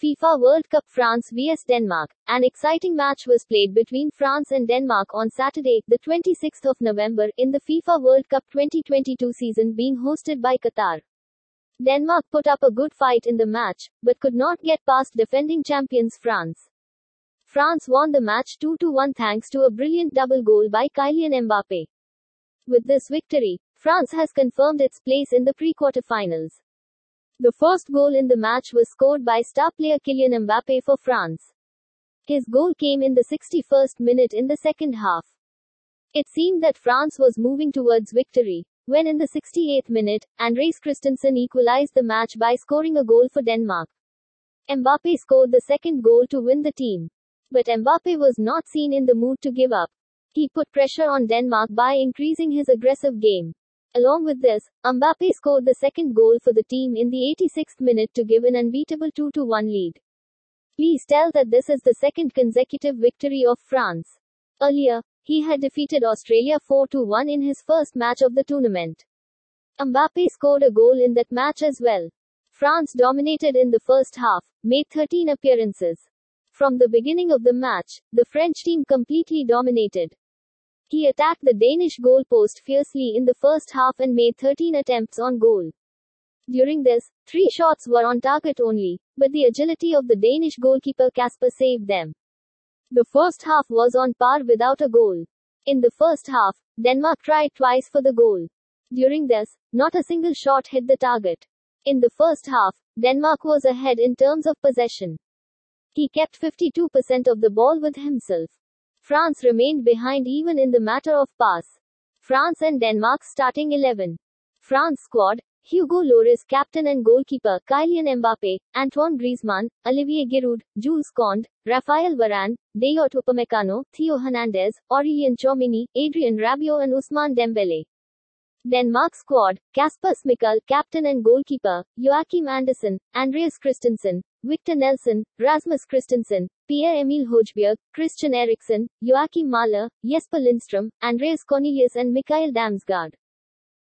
FIFA World Cup France vs Denmark. An exciting match was played between France and Denmark on Saturday, the 26th of November, in the FIFA World Cup 2022 season being hosted by Qatar. Denmark put up a good fight in the match, but could not get past defending champions France. France won the match 2-1 thanks to a brilliant double goal by Kylian Mbappé. With this victory, France has confirmed its place in the pre-quarterfinals. The first goal in the match was scored by star player Kylian Mbappé for France. His goal came in the 61st minute in the second half. It seemed that France was moving towards victory, when in the 68th minute, Andreas Christensen equalized the match by scoring a goal for Denmark. Mbappé scored the second goal to win the team. But Mbappé was not seen in the mood to give up. He put pressure on Denmark by increasing his aggressive game. Along with this, Mbappé scored the second goal for the team in the 86th minute to give an unbeatable 2-1 lead. Please tell that this is the second consecutive victory of France. Earlier, he had defeated Australia 4-1 in his first match of the tournament. Mbappé scored a goal in that match as well. France dominated in the first half, made 13 appearances. From the beginning of the match, the French team completely dominated. He attacked the Danish goalpost fiercely in the first half and made 13 attempts on goal. During this, 3 shots were on target only, but the agility of the Danish goalkeeper Kasper saved them. The first half was on par without a goal. In the first half, Denmark tried twice for the goal. During this, not a single shot hit the target. In the first half, Denmark was ahead in terms of possession. He kept 52% of the ball with himself. France remained behind even in the matter of pass. France and Denmark's starting 11. France squad: Hugo Lloris captain and goalkeeper, Kylian Mbappé, Antoine Griezmann, Olivier Giroud, Jules Koundé, Raphael Varane, Dayot Upamecano, Theo Hernandez, Aurélien Tchouameni, Adrien Rabiot and Ousmane Dembélé. Denmark squad: Kasper Schmeichel captain and goalkeeper, Joachim Andersen, Andreas Christensen, Victor Nelson, Rasmus Christensen, Pierre-Emile Højbjerg, Christian Eriksen, Joachim Mahler, Jesper Lindstrøm, Andreas Cornelius and Mikael Damsgaard.